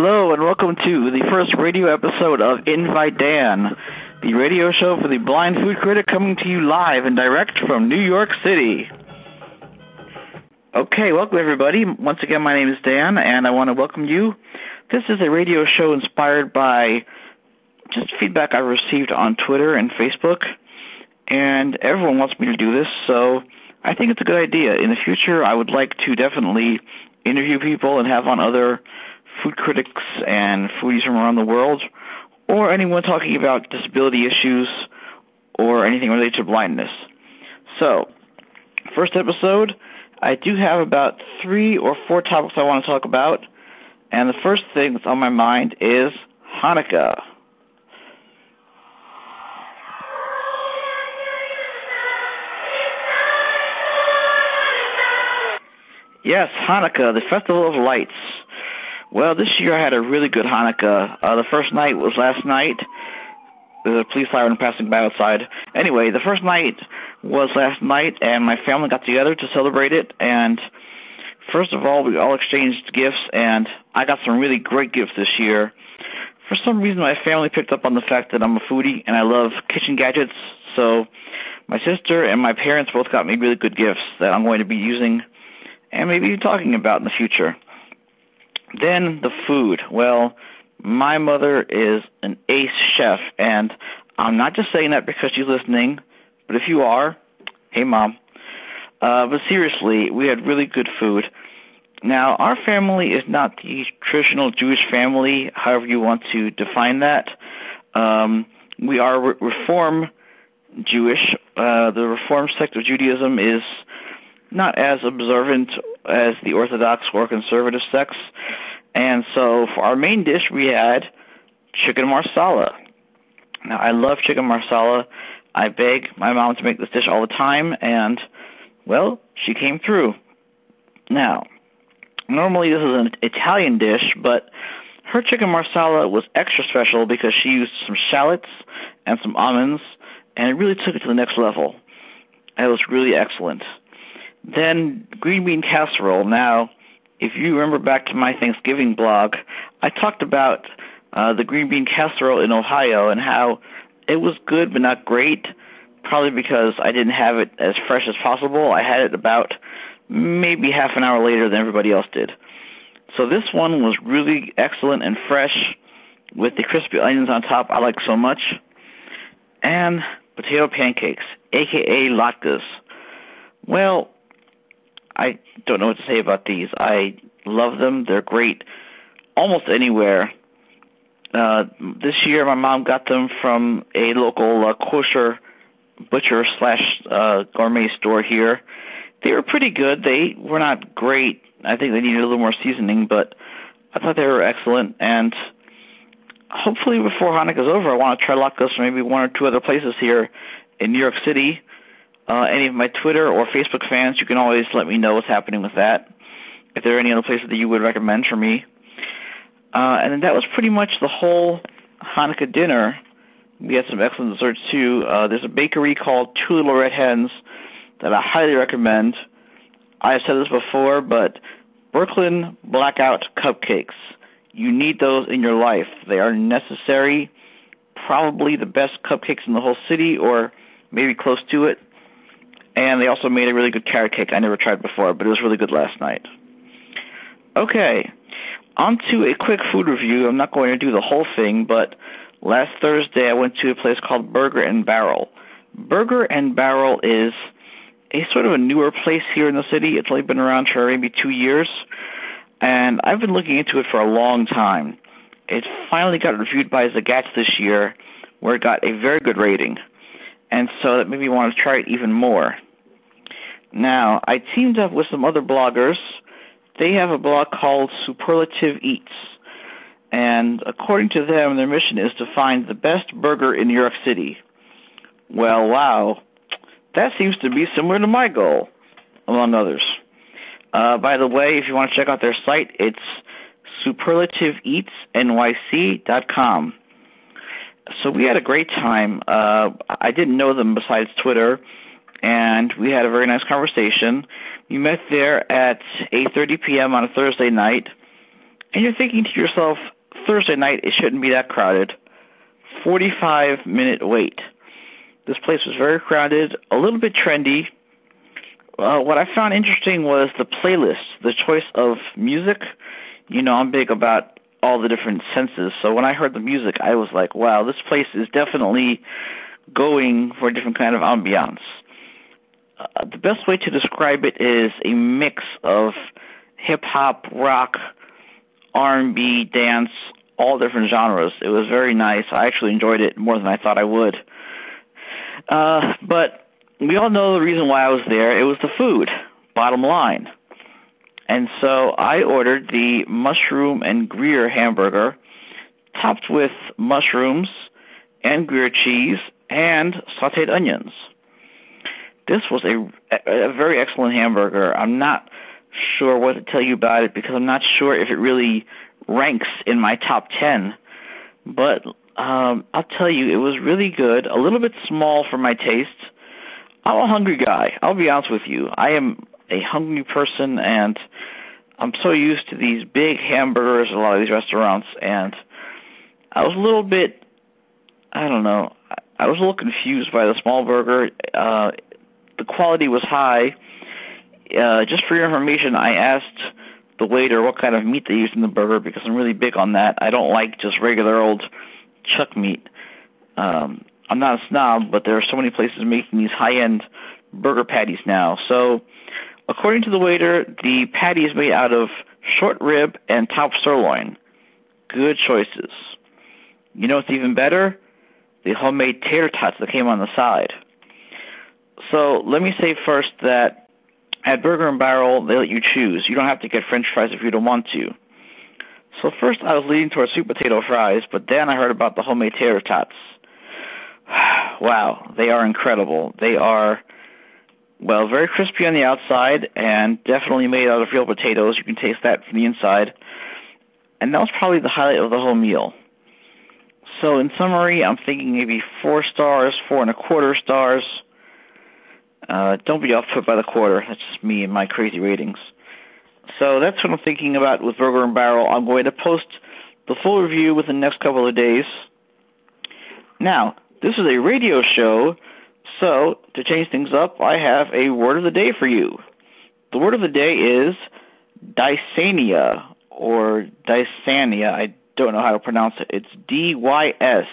Hello and welcome to the first radio episode of Invite Dan, the radio show for the blind food critic, coming to you live and direct from New York City. Okay, welcome everybody. Once again, my name is Dan and I want to welcome you. This is a radio show inspired by just feedback I received on Twitter and Facebook, and everyone wants me to do this, so I think it's a good idea. In the future, I would like to definitely interview people and have on other food critics and foodies from around the world, or anyone talking about disability issues or anything related to blindness. So, first episode, I do have about 3 or 4 topics I want to talk about, and the first thing that's on my mind is Hanukkah. Yes, Hanukkah, the Festival of Lights. Well, this year I had a really good Hanukkah. The first night was last night. There's a police siren passing by outside. Anyway, the first night was last night, and my family got together to celebrate it. And first of all, we all exchanged gifts, and I got some really great gifts this year. For some reason, my family picked up on the fact that I'm a foodie, and I love kitchen gadgets. So my sister and my parents both got me really good gifts that I'm going to be using and maybe talking about in the future. Then the food. Well, my mother is an ace chef, and I'm not just saying that because she's listening, but if you are, hey, Mom. But seriously, we had really good food. Now, our family is not the traditional Jewish family, however you want to define that. We are Reform Jewish. The Reform sect of Judaism is not as observant as the Orthodox or conservative sects. And so for our main dish, we had chicken marsala. Now, I love chicken marsala. I beg my mom to make this dish all the time, and, well, she came through. Now, normally this is an Italian dish, but her chicken marsala was extra special because she used some shallots and some almonds, and it really took it to the next level. It was really excellent. Then green bean casserole. Now, if you remember back to my Thanksgiving blog, I talked about the green bean casserole in Ohio and how it was good but not great, probably because I didn't have it as fresh as possible. I had it about maybe half an hour later than everybody else did. So this one was really excellent and fresh with the crispy onions on top I like so much. And potato pancakes, a.k.a. latkes. Well, I don't know what to say about these. I love them. They're great almost anywhere. This year, my mom got them from a local kosher butcher / gourmet store here. They were pretty good. They were not great. I think they needed a little more seasoning, but I thought they were excellent. And hopefully before Hanukkah's over, I want to try latkes from maybe 1 or 2 other places here in New York City. Any of my Twitter or Facebook fans, you can always let me know what's happening with that, if there are any other places that you would recommend for me. And then that was pretty much the whole Hanukkah dinner. We had some excellent desserts, too. There's a bakery called Two Little Red Hens that I highly recommend. I've said this before, but Brooklyn Blackout Cupcakes. You need those in your life. They are necessary, probably the best cupcakes in the whole city, or maybe close to it. And they also made a really good carrot cake I never tried before, but it was really good last night. Okay, on to a quick food review. I'm not going to do the whole thing, but last Thursday I went to a place called Burger and Barrel. Burger and Barrel is a sort of a newer place here in the city. It's only been around for maybe 2 years, and I've been looking into it for a long time. It finally got reviewed by Zagat's this year, where it got a very good rating. And so that made me want to try it even more. Now, I teamed up with some other bloggers. They have a blog called Superlative Eats. And according to them, their mission is to find the best burger in New York City. Well, wow. That seems to be similar to my goal, among others. By the way, if you want to check out their site, it's superlativeeatsnyc.com. So we had a great time. I didn't know them besides Twitter, and we had a very nice conversation. We met there at 8:30 p.m. on a Thursday night, and you're thinking to yourself, Thursday night, it shouldn't be that crowded. 45-minute wait. This place was very crowded, a little bit trendy. What I found interesting was the playlist, the choice of music. You know, I'm big about all the different senses, so when I heard the music, I was like, wow, this place is definitely going for a different kind of ambiance. The best way to describe it is a mix of hip-hop, rock, R&B, dance, all different genres. It was very nice. I actually enjoyed it more than I thought I would. But we all know the reason why I was there. It was the food, bottom line. And so I ordered the mushroom and Gruyere hamburger, topped with mushrooms and Gruyere cheese and sautéed onions. This was a very excellent hamburger. I'm not sure what to tell you about it because I'm not sure if it really ranks in my top 10. But I'll tell you, it was really good, a little bit small for my taste. I'm a hungry guy. I'll be honest with you. I am a hungry person, and I'm so used to these big hamburgers at a lot of these restaurants, and I was a little bit, I don't know, I was a little confused by the small burger. The quality was high. Just for your information, I asked the waiter what kind of meat they used in the burger because I'm really big on that. I don't like just regular old chuck meat. I'm not a snob, but there are so many places making these high-end burger patties now. So, according to the waiter, the patty is made out of short rib and top sirloin. Good choices. You know what's even better? The homemade tater tots that came on the side. So, let me say first that at Burger and Barrel, they let you choose. You don't have to get French fries if you don't want to. So first I was leaning towards sweet potato fries, but then I heard about the homemade tater tots. Wow, they are incredible. They are, well, very crispy on the outside and definitely made out of real potatoes. You can taste that from the inside. And that was probably the highlight of the whole meal. So in summary, I'm thinking maybe 4 stars, 4.25 stars. Don't be off put by the quarter. That's just me and my crazy ratings. So that's what I'm thinking about with Burger and Barrel. I'm going to post the full review within the next couple of days. Now, this is a radio show, so to change things up, I have a word of the day for you. The word of the day is Dysania, or Dysania. I don't know how to pronounce it. It's Dysania.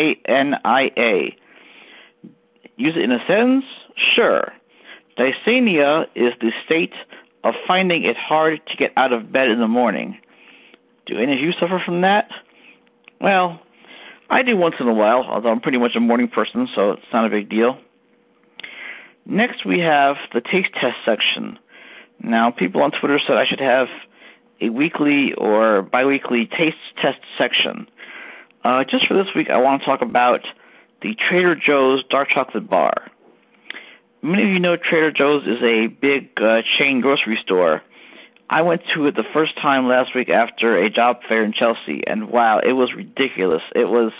Use it in a sentence? Sure. Dysania is the state of finding it hard to get out of bed in the morning. Do any of you suffer from that? Well, I do once in a while, although I'm pretty much a morning person, so it's not a big deal. Next, we have the taste test section. Now, people on Twitter said I should have a weekly or biweekly taste test section. Just for this week, I want to talk about the Trader Joe's Dark Chocolate Bar. Many of you know Trader Joe's is a big chain grocery store. I went to it the first time last week after a job fair in Chelsea, and wow, it was ridiculous. It was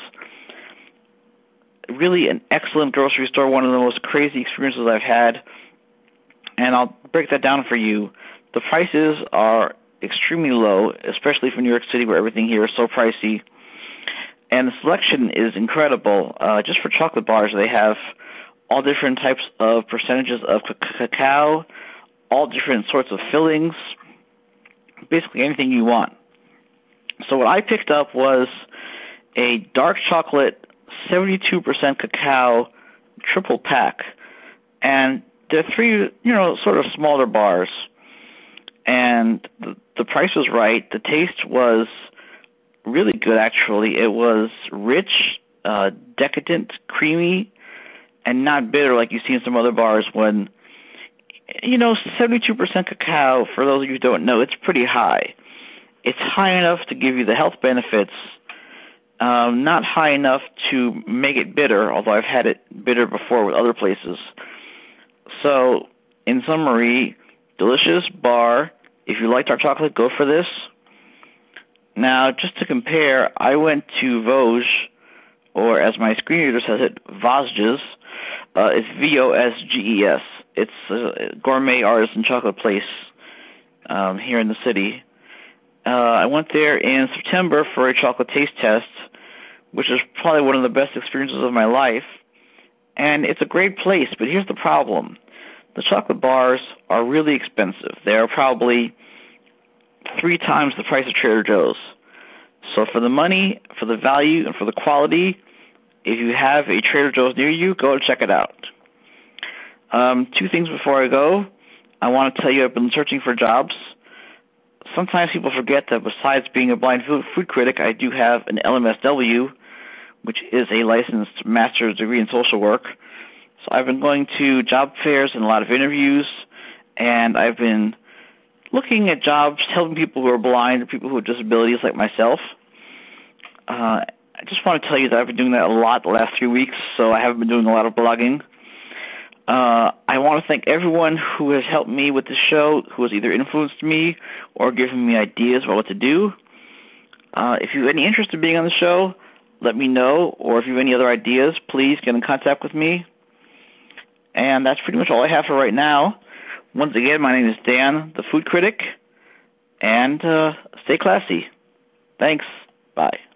really an excellent grocery store, one of the most crazy experiences I've had, and I'll break that down for you. The prices are extremely low, especially for New York City where everything here is so pricey, and the selection is incredible. Just for chocolate bars, they have all different types of percentages of cacao, all different sorts of fillings, basically anything you want. So what I picked up was a dark chocolate 72% cacao triple pack. And there are 3, sort of smaller bars. And the price was right. The taste was really good, actually. It was rich, decadent, creamy, and not bitter like you see in some other bars when, 72% cacao, for those of you who don't know, it's pretty high. It's high enough to give you the health benefits, not high enough to make it bitter, although I've had it bitter before with other places. So, in summary, delicious bar. If you like dark chocolate, go for this. Now, just to compare, I went to Vosges, or as my screen reader says it, Vosges. It's Vosges. It's a gourmet artisan chocolate place here in the city. I went there in September for a chocolate taste test, which is probably one of the best experiences of my life. And it's a great place, but here's the problem. The chocolate bars are really expensive. They're probably 3 times the price of Trader Joe's. So for the money, for the value, and for the quality, if you have a Trader Joe's near you, go and check it out. 2 things before I go. I want to tell you I've been searching for jobs. Sometimes people forget that besides being a blind food critic, I do have an LMSW, which is a licensed master's degree in social work. So I've been going to job fairs and a lot of interviews, and I've been looking at jobs, helping people who are blind or people who have disabilities like myself. I just want to tell you that I've been doing that a lot the last 3 weeks, so I haven't been doing a lot of blogging. I want to thank everyone who has helped me with this show, who has either influenced me or given me ideas about what to do. If you have any interest in being on the show, let me know, or if you have any other ideas, please get in contact with me. And that's pretty much all I have for right now. Once again, my name is Dan, the Food Critic, and stay classy. Thanks. Bye.